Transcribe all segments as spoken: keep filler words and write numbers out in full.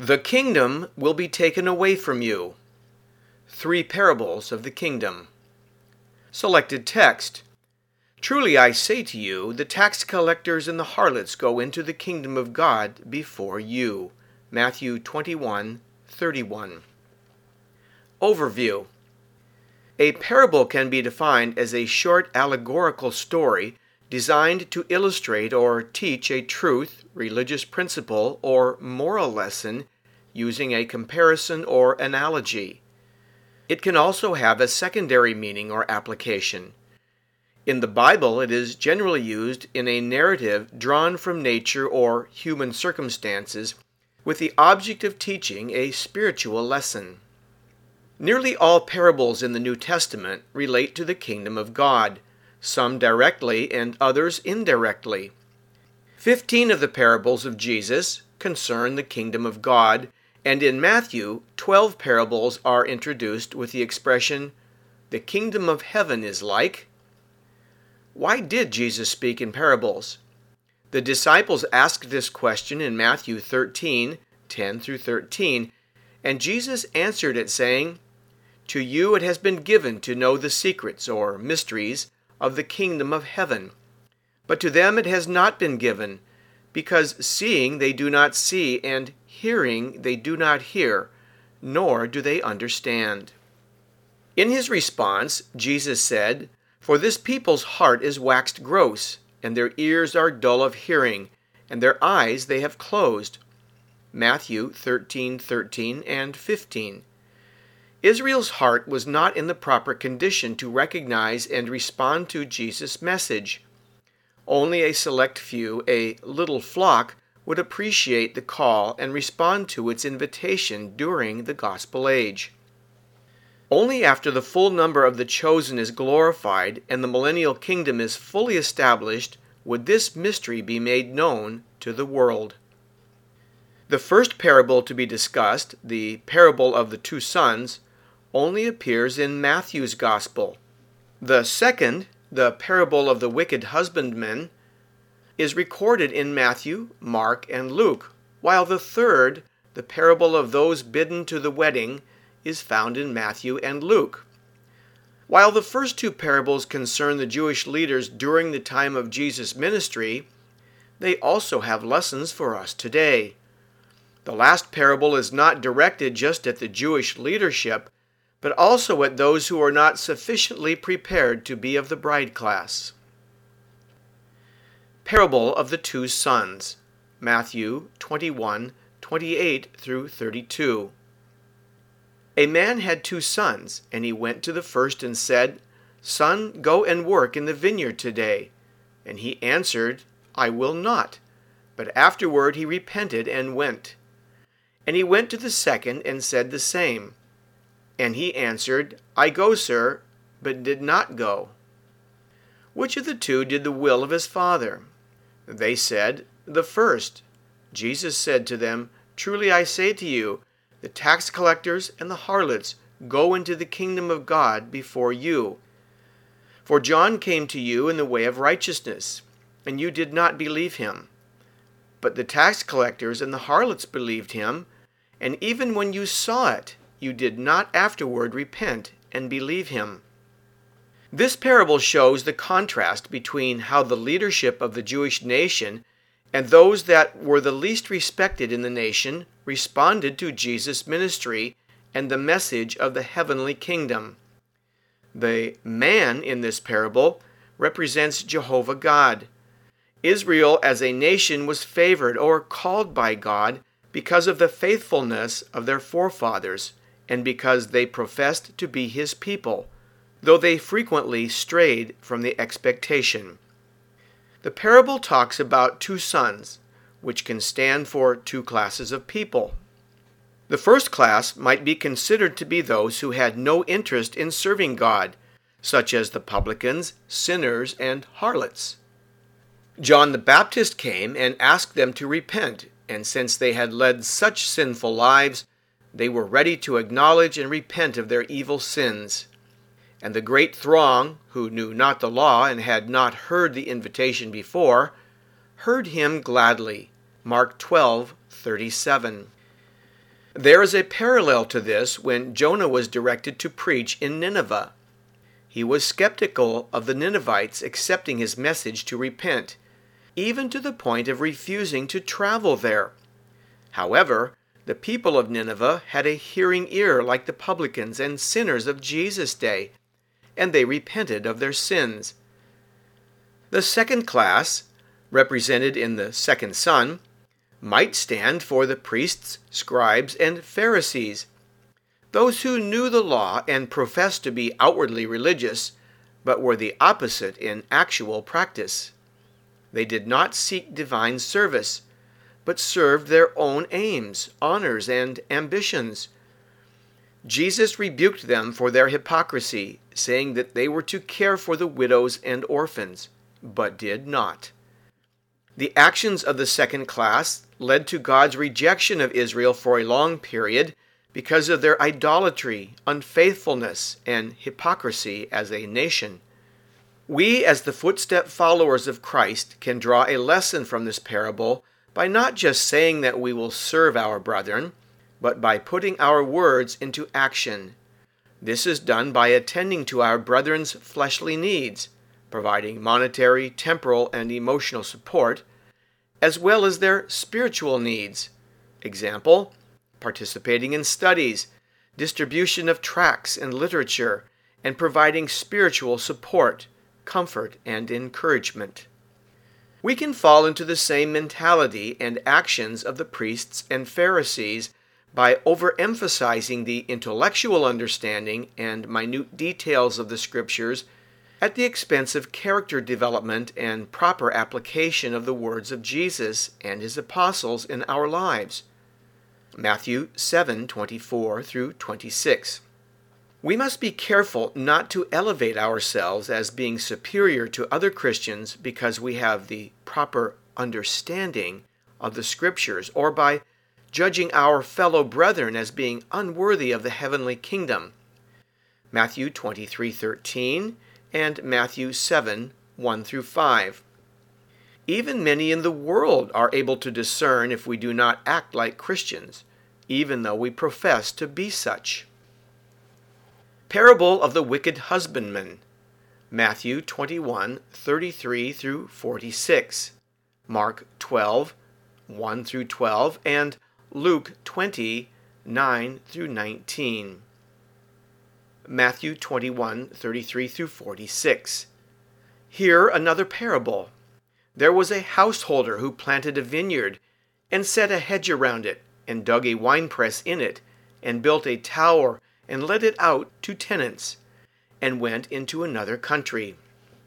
The kingdom will be taken away from you. Three parables of the kingdom. Selected text. Truly I say to you, the tax collectors and the harlots go into the kingdom of God before you. Matthew twenty-one thirty-one. Overview. A parable can be defined as a short allegorical story designed to illustrate or teach a truth, religious principle, or moral lesson using a comparison or analogy. It can also have a secondary meaning or application. In the Bible, it is generally used in a narrative drawn from nature or human circumstances with the object of teaching a spiritual lesson. Nearly all parables in the New Testament relate to the kingdom of God, some directly and others indirectly. Fifteen of the parables of Jesus concern the kingdom of God, and in Matthew, twelve parables are introduced with the expression, "The kingdom of heaven is like." Why did Jesus speak in parables? The disciples asked this question in Matthew thirteen, ten through thirteen, and Jesus answered it saying, "To you it has been given to know the secrets or mysteries of the kingdom of heaven. But to them it has not been given, because seeing they do not see, and hearing they do not hear, nor do they understand." In his response, Jesus said, "For this people's heart is waxed gross, and their ears are dull of hearing, and their eyes they have closed." Matthew thirteen thirteen and fifteen. Israel's heart was not in the proper condition to recognize and respond to Jesus' message. Only a select few, a little flock, would appreciate the call and respond to its invitation during the gospel age. Only after the full number of the chosen is glorified and the millennial kingdom is fully established would this mystery be made known to the world. The first parable to be discussed, the parable of the two sons, only appears in Matthew's gospel. The second, the parable of the wicked husbandman, is recorded in Matthew, Mark, and Luke, while the third, the parable of those bidden to the wedding, is found in Matthew and Luke. While the first two parables concern the Jewish leaders during the time of Jesus' ministry, they also have lessons for us today. The last parable is not directed just at the Jewish leadership, but also at those who are not sufficiently prepared to be of the bride class. Parable of the Two Sons, Matthew twenty-one twenty-eight through thirty-two. A man had two sons, and he went to the first and said, "Son, go and work in the vineyard today." And he answered, "I will not." But afterward he repented and went. And he went to the second and said the same. And he answered, "I go, sir," but did not go. Which of the two did the will of his father? They said, "The first." Jesus said to them, "Truly I say to you, the tax collectors and the harlots go into the kingdom of God before you. For John came to you in the way of righteousness, and you did not believe him. But the tax collectors and the harlots believed him, and even when you saw it, you did not afterward repent and believe him." This parable shows the contrast between how the leadership of the Jewish nation and those that were the least respected in the nation responded to Jesus' ministry and the message of the heavenly kingdom. The man in this parable represents Jehovah God. Israel as a nation was favored or called by God because of the faithfulness of their forefathers and because they professed to be his people, though they frequently strayed from the expectation. The parable talks about two sons, which can stand for two classes of people. The first class might be considered to be those who had no interest in serving God, such as the publicans, sinners, and harlots. John the Baptist came and asked them to repent, and since they had led such sinful lives, they were ready to acknowledge and repent of their evil sins. And the great throng, who knew not the law and had not heard the invitation before, heard him gladly. Mark twelve thirty-seven. There is a parallel to this when Jonah was directed to preach in Nineveh. He was skeptical of the Ninevites accepting his message to repent, even to the point of refusing to travel there. However, the people of Nineveh had a hearing ear like the publicans and sinners of Jesus' day, and they repented of their sins. The second class, represented in the second son, might stand for the priests, scribes, and Pharisees, those who knew the law and professed to be outwardly religious, but were the opposite in actual practice. They did not seek divine service, but served their own aims, honors, and ambitions. Jesus rebuked them for their hypocrisy, saying that they were to care for the widows and orphans, but did not. The actions of the second class led to God's rejection of Israel for a long period because of their idolatry, unfaithfulness, and hypocrisy as a nation. We, as the footstep followers of Christ, can draw a lesson from this parable by not just saying that we will serve our brethren, but by putting our words into action. This is done by attending to our brethren's fleshly needs, providing monetary, temporal, and emotional support, as well as their spiritual needs. Example, participating in studies, distribution of tracts and literature, and providing spiritual support, comfort, and encouragement. We can fall into the same mentality and actions of the priests and Pharisees by overemphasizing the intellectual understanding and minute details of the Scriptures at the expense of character development and proper application of the words of Jesus and his apostles in our lives. Matthew seven twenty-four through twenty-six. We must be careful not to elevate ourselves as being superior to other Christians because we have the proper understanding of the Scriptures, or by judging our fellow brethren as being unworthy of the heavenly kingdom. Matthew twenty-three thirteen and Matthew seven one through five. Even many in the world are able to discern if we do not act like Christians, even though we profess to be such. Parable of the wicked husbandman, Matthew twenty-one thirty-three through forty-six, Mark twelve one through twelve, and Luke twenty nine through nineteen. Matthew twenty-one thirty-three through forty-six. Here another parable. There was a householder who planted a vineyard, and set a hedge around it, and dug a winepress in it, and built a tower, and let it out to tenants, and went into another country.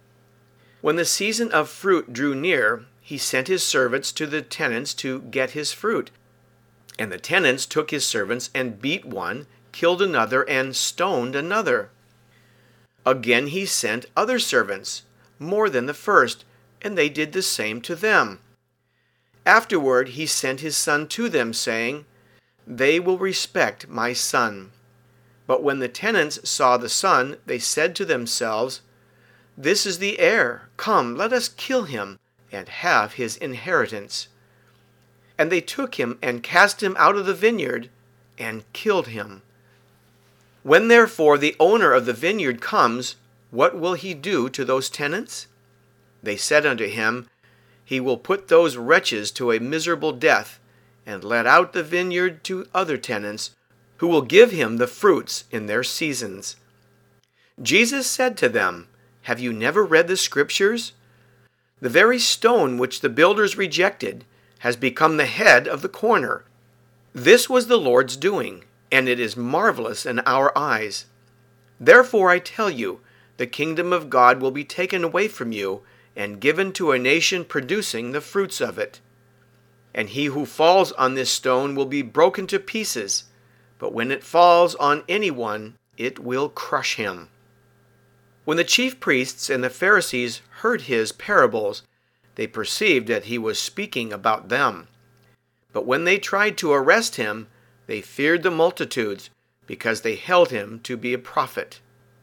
When the season of fruit drew near, he sent his servants to the tenants to get his fruit. And the tenants took his servants and beat one, killed another, and stoned another. Again he sent other servants, more than the first, and they did the same to them. Afterward he sent his son to them, saying, "They will respect my son." But when the tenants saw the son, they said to themselves, "This is the heir. Come, let us kill him, and have his inheritance." And they took him and cast him out of the vineyard, and killed him. When therefore the owner of the vineyard comes, what will he do to those tenants? They said unto him, He will put those wretches to a miserable death, and let out the vineyard to other tenants, who will give him the fruits in their seasons. Jesus said to them, Have you never read the Scriptures? The very stone which the builders rejected has become the head of the corner. This was the Lord's doing, and it is marvelous in our eyes. Therefore I tell you, the kingdom of God will be taken away from you, and given to a nation producing the fruits of it. And he who falls on this stone will be broken to pieces, but when it falls on anyone, it will crush him. When the chief priests and the Pharisees heard his parables, they perceived that he was speaking about them. But when they tried to arrest him, they feared the multitudes, because they held him to be a prophet.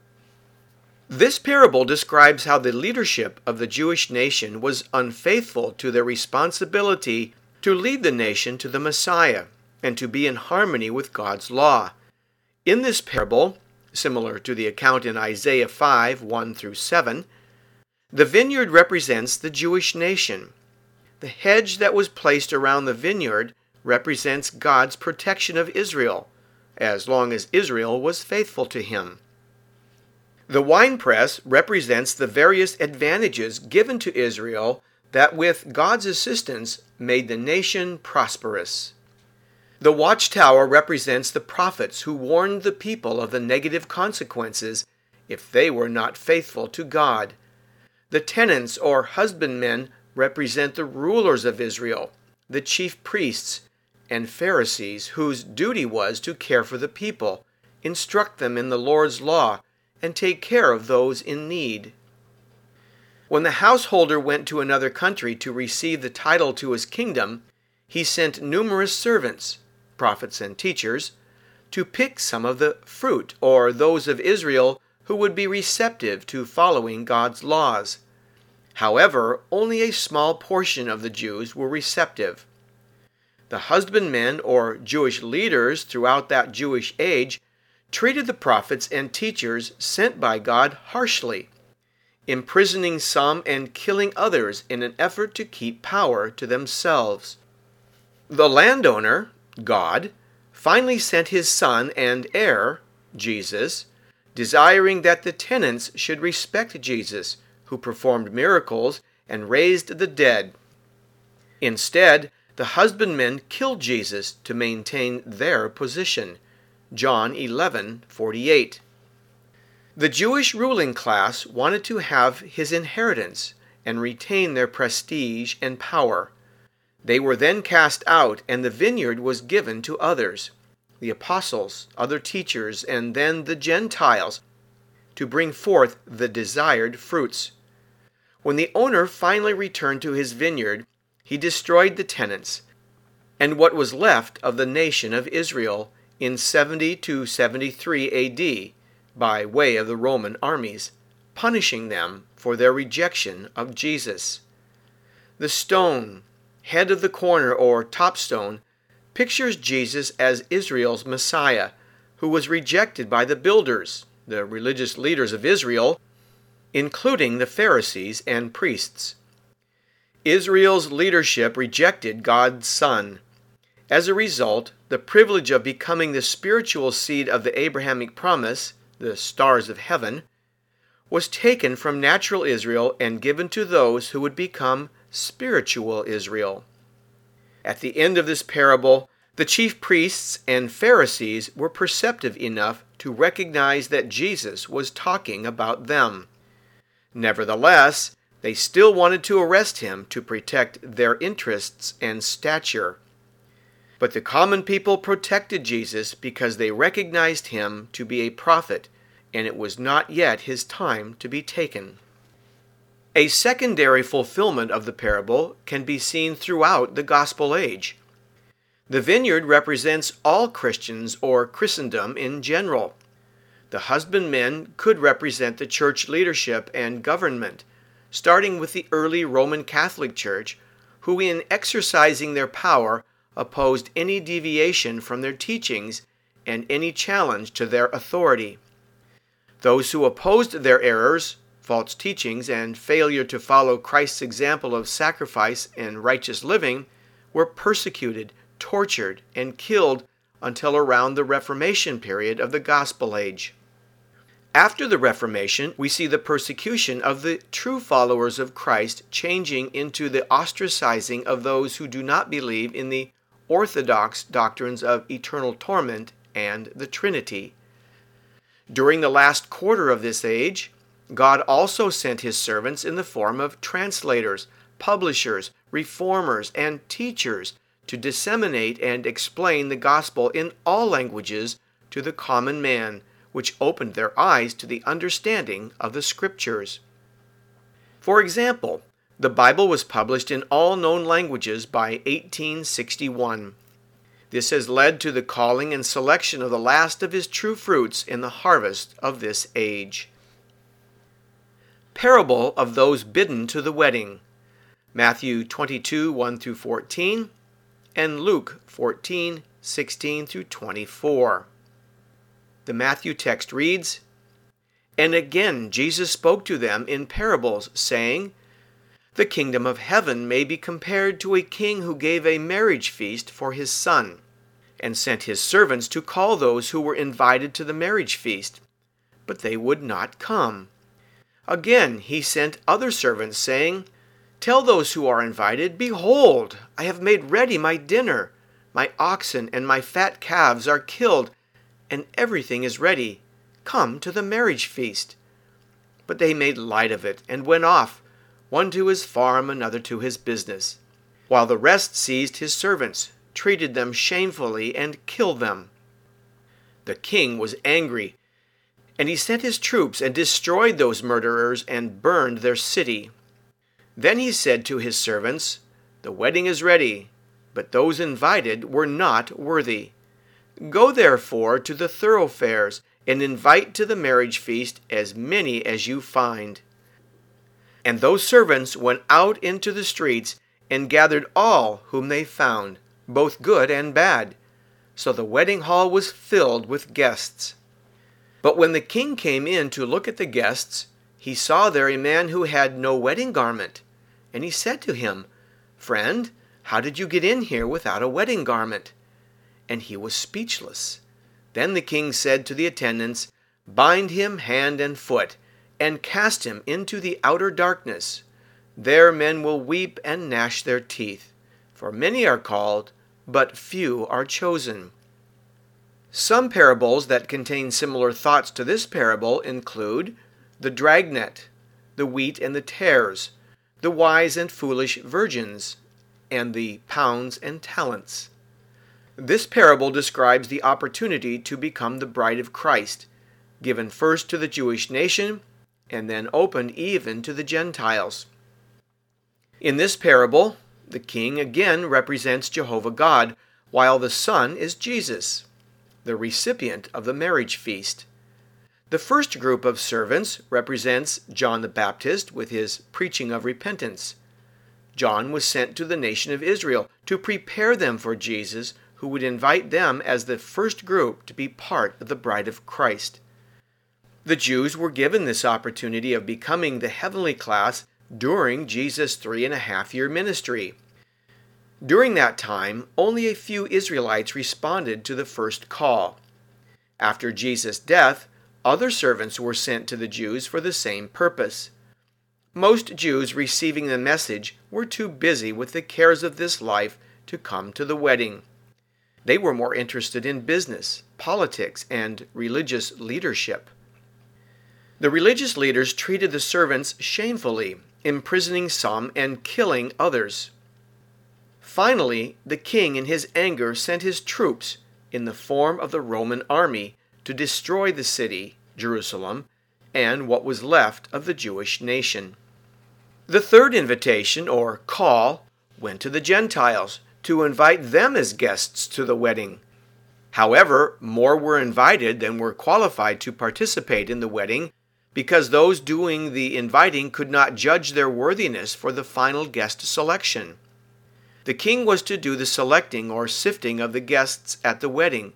This parable describes how the leadership of the Jewish nation was unfaithful to their responsibility to lead the nation to the Messiah, and to be in harmony with God's law. In this parable, similar to the account in Isaiah five, one through seven, the vineyard represents the Jewish nation. The hedge that was placed around the vineyard represents God's protection of Israel, as long as Israel was faithful to him. The winepress represents the various advantages given to Israel that with God's assistance made the nation prosperous. The watchtower represents the prophets who warned the people of the negative consequences if they were not faithful to God. The tenants or husbandmen represent the rulers of Israel, the chief priests and Pharisees, whose duty was to care for the people, instruct them in the Lord's law, and take care of those in need. When the householder went to another country to receive the title to his kingdom, he sent numerous servants, prophets and teachers, to pick some of the fruit, or those of Israel who would be receptive to following God's laws. However, only a small portion of the Jews were receptive. The husbandmen or Jewish leaders throughout that Jewish age treated the prophets and teachers sent by God harshly, imprisoning some and killing others in an effort to keep power to themselves. The landowner, God, finally sent his son and heir, Jesus, desiring that the tenants should respect Jesus, who performed miracles and raised the dead. Instead, the husbandmen killed Jesus to maintain their position. John eleven forty-eight. The Jewish ruling class wanted to have his inheritance and retain their prestige and power. They were then cast out, and the vineyard was given to others, the apostles, other teachers, and then the Gentiles, to bring forth the desired fruits. When the owner finally returned to his vineyard, he destroyed the tenants and what was left of the nation of Israel in seventy to seventy-three A D by way of the Roman armies, punishing them for their rejection of Jesus. The stone, head of the corner or top stone, pictures Jesus as Israel's Messiah, who was rejected by the builders, the religious leaders of Israel, including the Pharisees and priests. Israel's leadership rejected God's Son. As a result, the privilege of becoming the spiritual seed of the Abrahamic promise, the stars of heaven, was taken from natural Israel and given to those who would become spiritual Israel. At the end of this parable, the chief priests and Pharisees were perceptive enough to recognize that Jesus was talking about them. Nevertheless, they still wanted to arrest him to protect their interests and stature. But the common people protected Jesus because they recognized him to be a prophet, and it was not yet his time to be taken. A secondary fulfillment of the parable can be seen throughout the gospel age. The vineyard represents all Christians or Christendom in general. The husbandmen could represent the church leadership and government, starting with the early Roman Catholic Church, who in exercising their power opposed any deviation from their teachings and any challenge to their authority. Those who opposed their errors, false teachings, and failure to follow Christ's example of sacrifice and righteous living were persecuted, tortured, and killed until around the Reformation period of the Gospel Age. After the Reformation, we see the persecution of the true followers of Christ changing into the ostracizing of those who do not believe in the orthodox doctrines of eternal torment and the Trinity. During the last quarter of this age, God also sent his servants in the form of translators, publishers, reformers, and teachers to disseminate and explain the gospel in all languages to the common man, which opened their eyes to the understanding of the Scriptures. For example, the Bible was published in all known languages by eighteen sixty-one. This has led to the calling and selection of the last of his true fruits in the harvest of this age. Parable of those bidden to the wedding, Matthew twenty-two, one through fourteen, and Luke fourteen, sixteen through twenty-four. The Matthew text reads, "And again Jesus spoke to them in parables, saying, The kingdom of heaven may be compared to a king who gave a marriage feast for his son, and sent his servants to call those who were invited to the marriage feast. But they would not come. Again he sent other servants, saying, Tell those who are invited, Behold, I have made ready my dinner. My oxen and my fat calves are killed, and everything is ready. Come to the marriage feast. But they made light of it, and went off, one to his farm, another to his business, while the rest seized his servants, treated them shamefully, and killed them. The king was angry, and he sent his troops and destroyed those murderers and burned their city. Then he said to his servants, The wedding is ready, but those invited were not worthy. Go therefore to the thoroughfares, and invite to the marriage feast as many as you find. And those servants went out into the streets, and gathered all whom they found, both good and bad. So the wedding hall was filled with guests. But when the king came in to look at the guests, he saw there a man who had no wedding garment. And he said to him, Friend, how did you get in here without a wedding garment? And he was speechless. Then the king said to the attendants, Bind him hand and foot, and cast him into the outer darkness. There men will weep and gnash their teeth, for many are called, but few are chosen. Some parables that contain similar thoughts to this parable include the dragnet, the wheat and the tares, the wise and foolish virgins, and the pounds and talents. This parable describes the opportunity to become the bride of Christ, given first to the Jewish nation and then opened even to the Gentiles. In this parable, the king again represents Jehovah God, while the son is Jesus, the recipient of the marriage feast. The first group of servants represents John the Baptist with his preaching of repentance. John was sent to the nation of Israel to prepare them for Jesus, who would invite them as the first group to be part of the bride of Christ. The Jews were given this opportunity of becoming the heavenly class during Jesus' three and a half year ministry. During that time, only a few Israelites responded to the first call. After Jesus' death, other servants were sent to the Jews for the same purpose. Most Jews receiving the message were too busy with the cares of this life to come to the wedding. They were more interested in business, politics, and religious leadership. The religious leaders treated the servants shamefully, imprisoning some and killing others. Finally, the king in his anger sent his troops, in the form of the Roman army, to destroy the city, Jerusalem, and what was left of the Jewish nation. The third invitation, or call, went to the Gentiles, to invite them as guests to the wedding. However, more were invited than were qualified to participate in the wedding, because those doing the inviting could not judge their worthiness for the final guest selection. The king was to do the selecting or sifting of the guests at the wedding,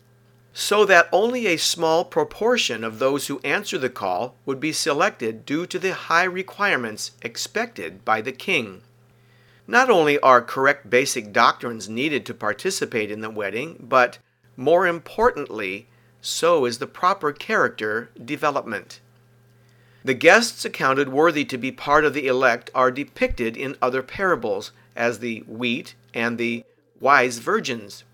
so that only a small proportion of those who answer the call would be selected due to the high requirements expected by the king. Not only are correct basic doctrines needed to participate in the wedding, but, more importantly, so is the proper character development. The guests accounted worthy to be part of the elect are depicted in other parables as the wheat and the wise virgins.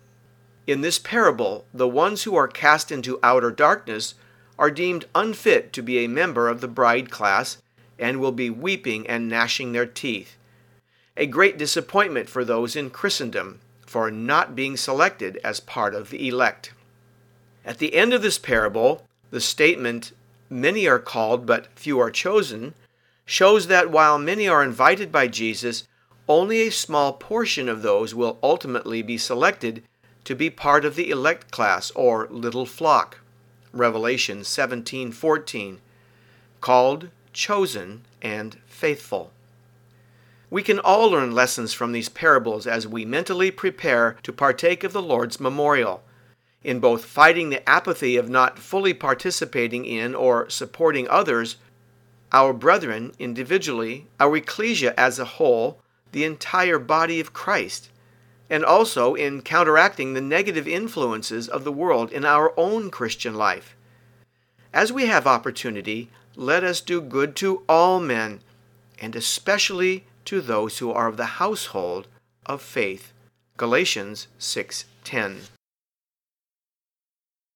In this parable, the ones who are cast into outer darkness are deemed unfit to be a member of the bride class and will be weeping and gnashing their teeth. A great disappointment for those in Christendom for not being selected as part of the elect. At the end of this parable, the statement, "Many are called, but few are chosen," shows that while many are invited by Jesus, only a small portion of those will ultimately be selected to be part of the elect class or little flock. Revelation seventeen fourteen. Called, chosen, and faithful. We can all learn lessons from these parables as we mentally prepare to partake of the Lord's memorial. In both fighting the apathy of not fully participating in or supporting others, our brethren individually, our ecclesia as a whole, the entire body of Christ, and also in counteracting the negative influences of the world in our own Christian life. As we have opportunity, let us do good to all men, and especially to those who are of the household of faith. Galatians six ten.